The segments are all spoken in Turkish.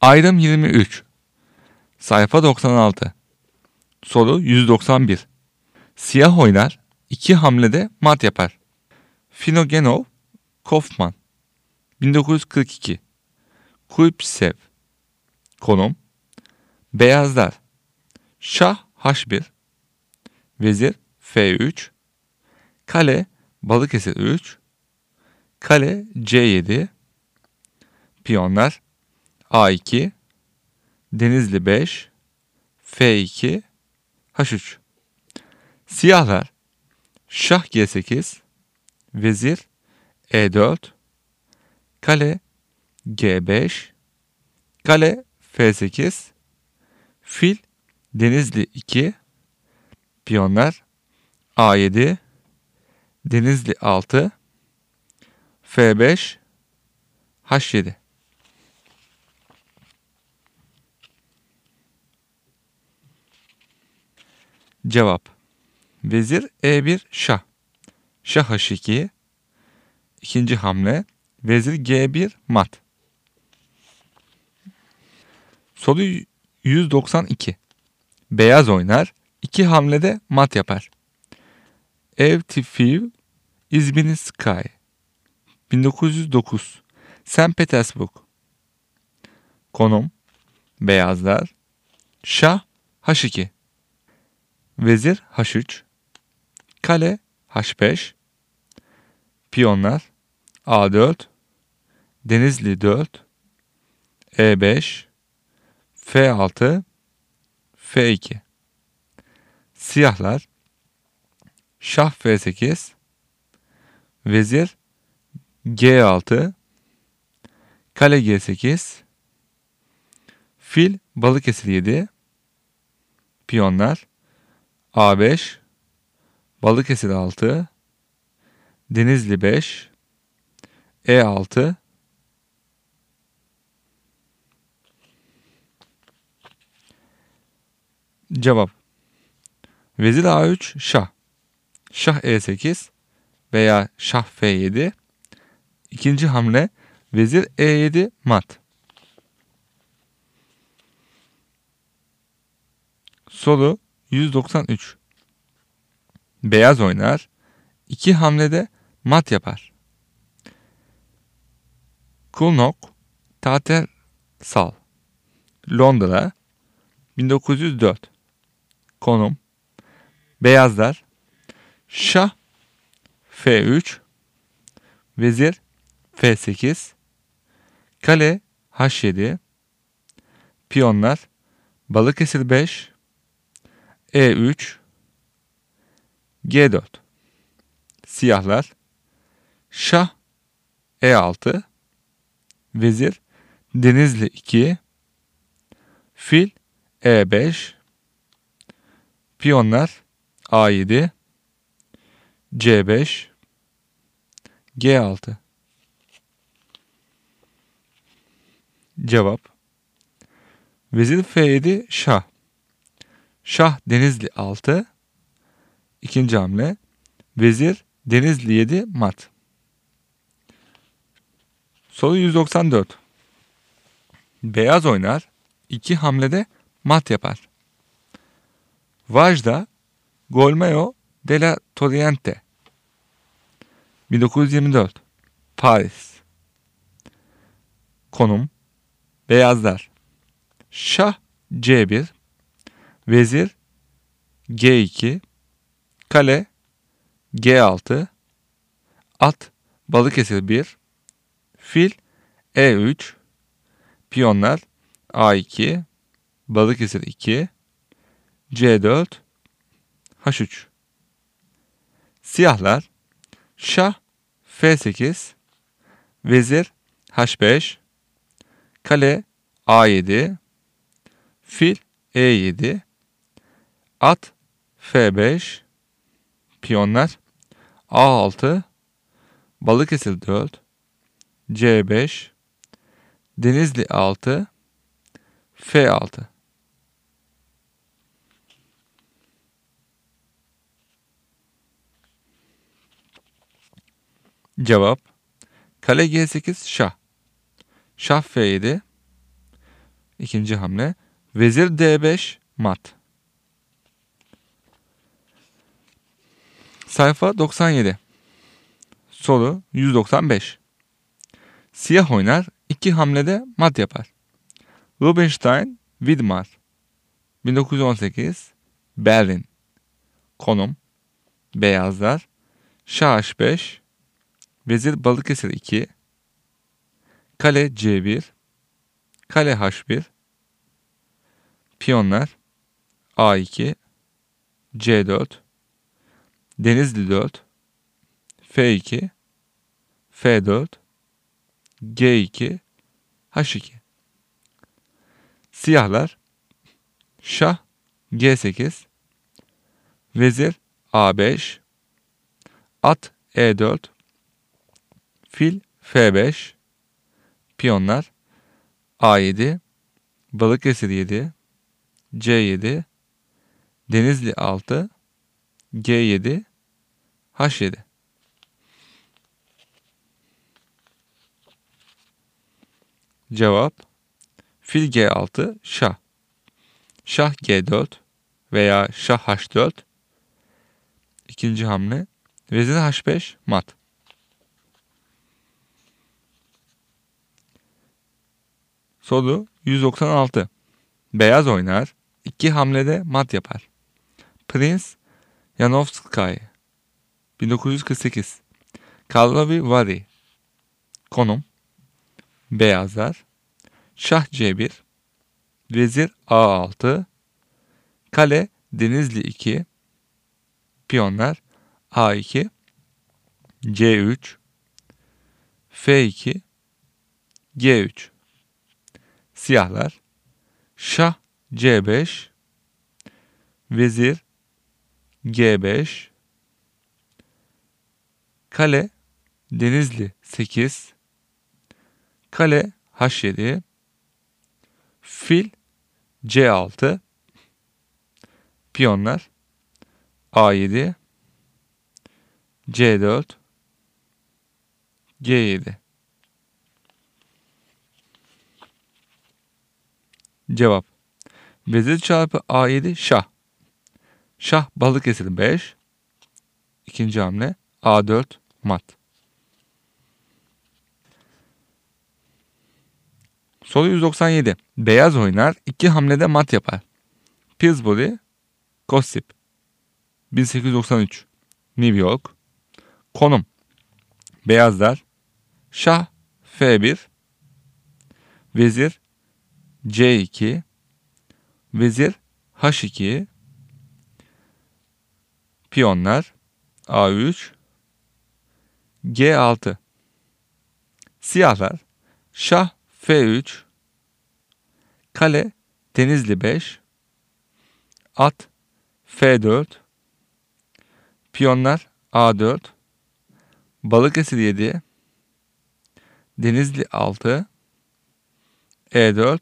Ayrım 23. Sayfa 96. Soru 191. Siyah oynar, 2 hamlede mat yapar. Finogenov, Kaufman. 1942. Kuypsev. Konum: beyazlar. Şah H1. Vezir F3. Kale Balıkesir 3. Kale C7. Piyonlar A2. Denizli 5. F2. H3. Siyahlar Şah G8. Vezir E4. Kale G5. Kale F8. Fil Denizli 2. Piyonlar A7. Denizli 6. F5. H7. Cevap: Vezir E1 Şah. Şah H2. İkinci hamle Vezir G1 mat. Soru 192. Beyaz oynar, 2 hamlede mat yapar. Evtifiv İzbinskay. 1909. St. Petersburg. Konum: beyazlar. Şah H2. Vezir H3. Kale H5. Piyonlar A4. Denizli 4. E5. F6. F2. Siyahlar Şah F8. Vezir G6. Kale G8. Fil Balıkesir 7. Piyonlar A5. Balıkesir 6. Denizli 5. E6. Cevap: Vezir A3 Şah. Şah E8 veya Şah F7. İkinci hamle Vezir E7 mat. Soru 193. Beyaz oynar, 2 hamlede mat yapar. Kulnok Tattersall. Londra 1904. Konum: beyazlar. Şah F3. Vezir F8. Kale H7. Piyonlar Balıkesir 5. E3. G4. Siyahlar Şah E6. Vezir Denizli 2. Fil E5. Piyonlar A7. C5. G6. Cevap: Vezir F7 Şah. Şah Denizli 6. İkinci hamle Vezir Denizli 7 mat. Soru 194. Beyaz oynar, 2 hamlede mat yapar. Vajda Golmeo della Torriente. 1924. Paris. Konum: beyazlar. Şah C1. Vezir G2. Kale G6. At Balıkesir 1. Fil E3. Piyonlar A2. Balıkesir 2. C4. H3. Siyahlar Şah F8. Vezir H5. Kale A7. Fil E7. At F5. Piyonlar A6. Balıkesir 4. C5. Denizli 6. F6. Cevap: Kale G8 Şah. Şah F7. İkinci hamle. Vezir D5 mat. Sayfa 97. Soru 195. Siyah oynar, 2 hamlede mat yapar. Rubinstein, Widmar. 1918. Berlin. Konum. Beyazlar. Şah H5. Vezir Balıkesir 2. Kale C1. Kale H1. Piyonlar A2. C4. Denizli 4. F2. F4. G2. H2. Siyahlar Şah G8. Vezir A5. At E4. Fil F5. Piyonlar A7. Balıkesir 7. C7. Denizli 6. G7. H7. Cevap Fil G6 Şah. Şah G4 veya Şah H4. İkinci hamle. Vezir H5 mat. Soru 196. Beyaz oynar, 2 hamlede mat yapar. Prince Yanovsky 1948. Karlovy Vary. Konum Beyazlar. Şah C1. Vezir A6. Kale Denizli 2. Piyonlar A2. C3. F2. G3. Siyahlar Şah C5. Vezir G5. Kale Denizli 8. Kale H7. Fil C6. Piyonlar A7. C4. G7. Cevap Vezir çarpı A7 şah. Şah Balıkesir 5. İkinci hamle A4 mat. Soru 197. Beyaz oynar, 2 hamlede mat yapar. Pillsbury, Gossip. 1893. New York. Konum Beyazlar. Şah F1. Vezir C2. Vezir H2. Piyonlar A3. G6. Siyahlar Şah F3. Kale Denizli 5. At F4. Piyonlar A4. Balıkesir 7. Denizli 6. E4.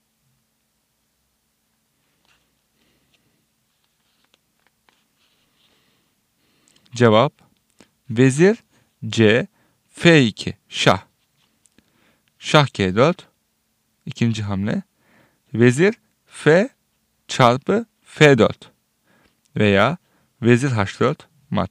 Cevap Vezir C F2 şah. Şah G4. İkinci hamle. Vezir F çarpı F4 veya Vezir H4 mat.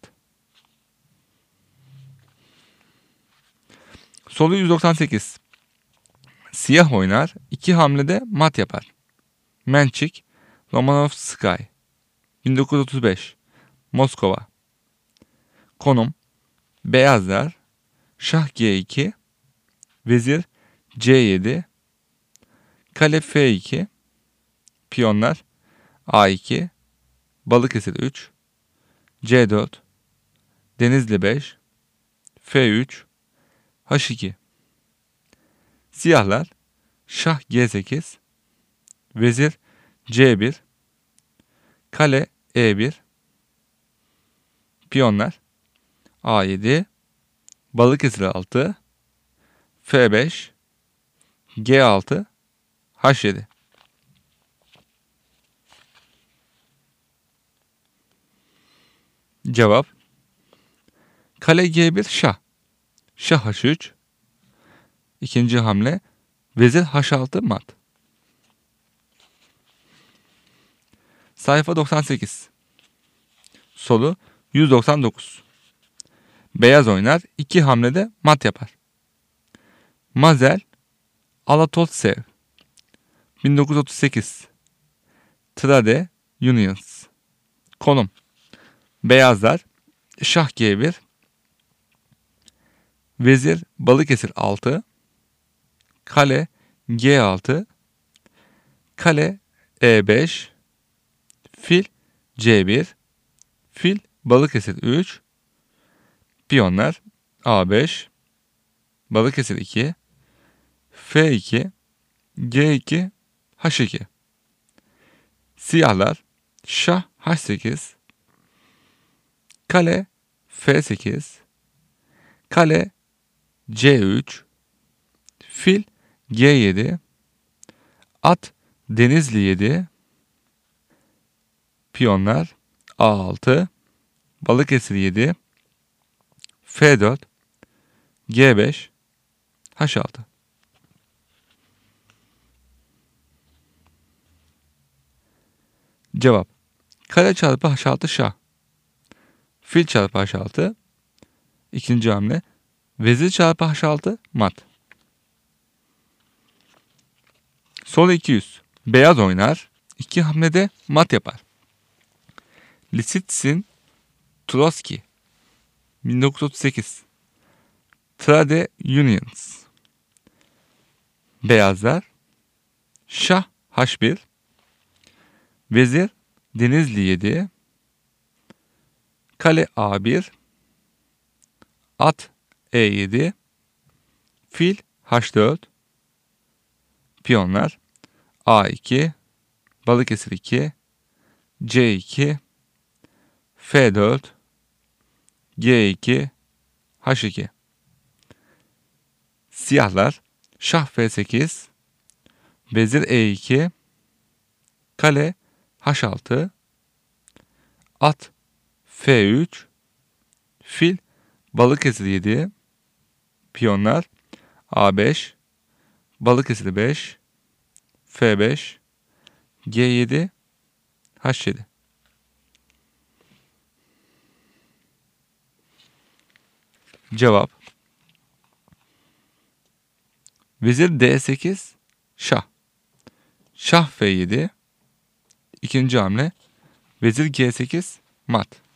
Soru 198. Siyah oynar, 2 hamlede mat yapar. Mençik Romanovsky 1935. Moskova. Konum Beyazlar. Şah G2. Vezir C7. Kale F2. Piyonlar A2. Balıkesir 3. C4. Denizli 5. F3. H2. Siyahlar Şah G8. Vezir C1. Kale E1. Piyonlar A7. Balıkesir 6. F5. G6. H7. Cevap Kale G1 şah. Şah H3. İkinci hamle Vezir H6 mat. Sayfa 98. Solu 199. Beyaz oynar, 2 hamlede mat yapar. Mazel Alatoltsev 1938. Trade Unions. Konum: beyazlar şah G1, vezir Balıkesir 6, kale G6, kale E5, fil C1, fil Balıkesir 3, piyonlar A5, Balıkesir 2, F2, G2, H2. Siyahlar şah H8, kale F8, kale C3, fil G7, at Denizli 7, piyonlar A6, Balıkesir 7, F4, G5, H6. Cevap: kale çarpı H6 şah, fil çarpı H6, ikinci hamle, vezir çarpı H6 mat. Sol 200. Beyaz oynar, 2 hamlede mat yapar. Lisitsin Trotsky 1938. Trade Unions. Beyazlar şah H1, vezir Denizli 7, kale A1, at E7, fil H4, piyonlar A2, Balıkesir 2, C2, F4, G2, H2. Siyahlar şah F8, vezir E2, kale H6, at F3, fil Balıkesir 7, piyonlar A5, Balıkesir 5, F5, G7, H7. Cevap: vezir D8, şah. Şah F7, ikinci hamle, vezir G8, mat.